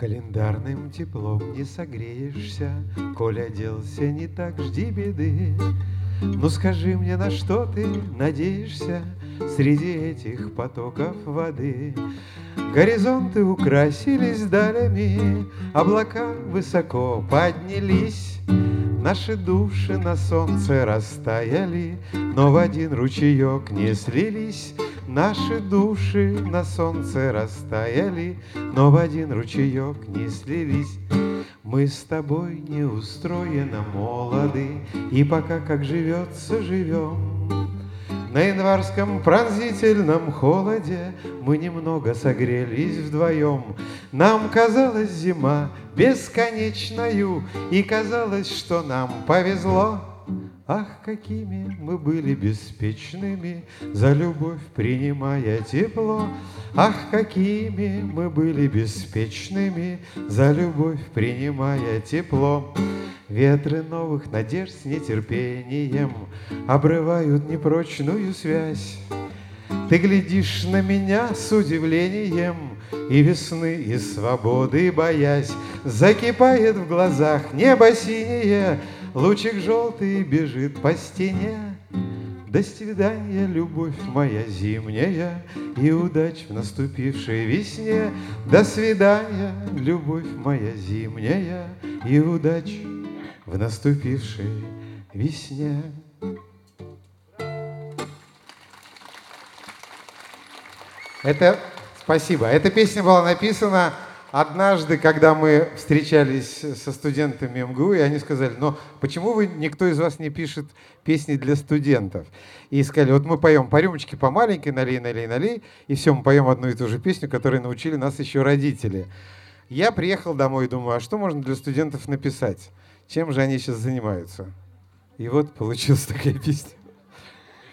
Календарным теплом не согреешься, коль оделся не так, жди беды. Ну скажи мне, на что ты надеешься среди этих потоков воды? Горизонты украсились далями, облака высоко поднялись, наши души на солнце растаяли, но в один ручеек не слились. Наши души на солнце растаяли, но в один ручеек не слились. Мы с тобой неустроенно молоды, и пока как живется, живем. На январском пронзительном холоде мы немного согрелись вдвоем. Нам казалась зима бесконечною, и казалось, что нам повезло. Ах, какими мы были беспечными, за любовь принимая тепло. Ах, какими мы были беспечными, за любовь принимая тепло. Ветры новых надежд с нетерпением обрывают непрочную связь. Ты глядишь на меня с удивлением, и весны, и свободы боясь. Закипает в глазах небо синее, лучик желтый бежит по стене. До свидания, любовь моя зимняя, и удач в наступившей весне. До свидания, любовь моя зимняя, и удач в наступившей весне. Спасибо. Эта песня была написана однажды, когда мы встречались со студентами МГУ, и они сказали: но почему никто из вас не пишет песни для студентов? И сказали: вот мы поем по рюмочке, по маленькой, налей, налей, налей, и все, мы поем одну и ту же песню, которую научили нас еще родители. Я приехал домой и думаю, а что можно для студентов написать? Чем же они сейчас занимаются? И вот получилась такая песня.